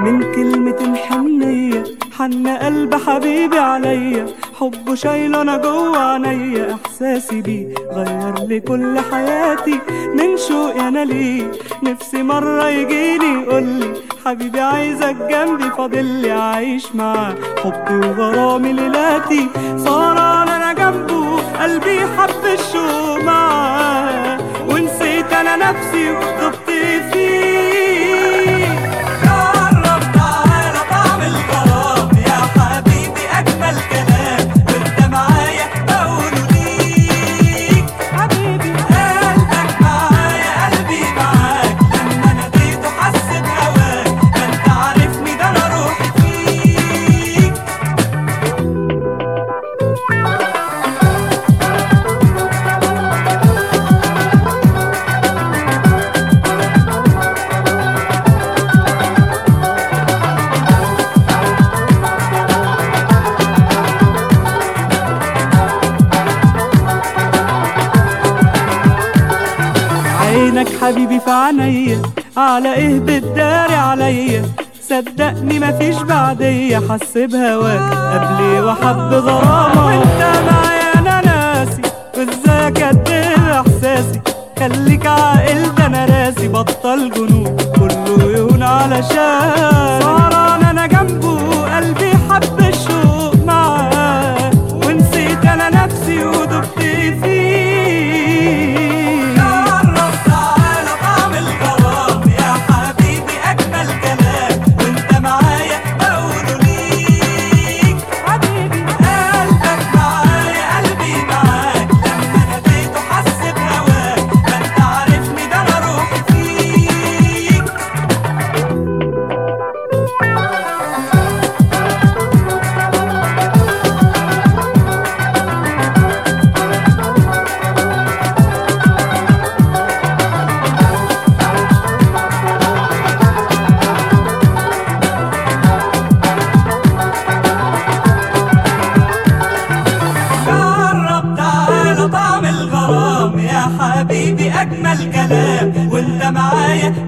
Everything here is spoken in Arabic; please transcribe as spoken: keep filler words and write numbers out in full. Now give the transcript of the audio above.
من كلمة حنية حن قلب حبيبي عليا، حبه شايله انا جوه عينيا، احساسي بيه غير لي كل حياتي من شوقي انا ليه. نفسي مرة يجيني يقولي حبيبي عايزك جنبي، فاضلي عايش معاه حبي وغرامي ليلاتي، صار انا جنبه قلبي حب الشوق معاه، ونسيت انا نفسي وضبط فيه. جرب تعالى طعم الغرام يا حبيبي، اجمل كلام وانت معايا بقوله ليك. حبيبي قلبك معايا قلبي معاك، لما ناديته حس بهواك، ما انت عارفني ده انا روحي فيك. عينك حبيبي في عينيا، على ايه بتداري عليا؟ صدقني مفيش بعديا، حس بهواك قبلي وحب غرامة، وانت معايا انا ناسي وازاي اكدب احساسي. خليك عاقل ده انا راسي، بطل جنون كله يهون علشان سهران انا جنبه، قلبي حب الشوق معاه، ونسيت انا نفسي ودبت فيه. حبيبي أجمل كلام وانت معايا